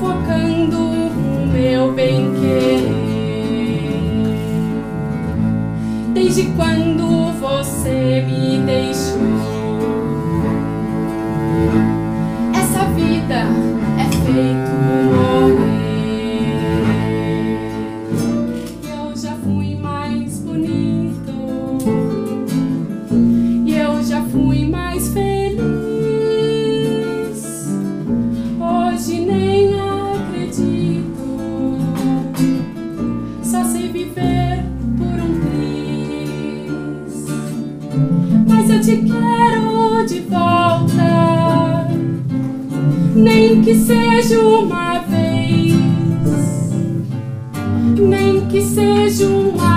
sufocando o meu bem-querer. Desde quando você me deixou? Essa vida é feito morrer. Eu já fui mais bonito e eu já fui mais feliz. Hoje nem acredito, só sei viver por um triz. Mas eu te quero de volta, nem que seja uma vez, nem que seja uma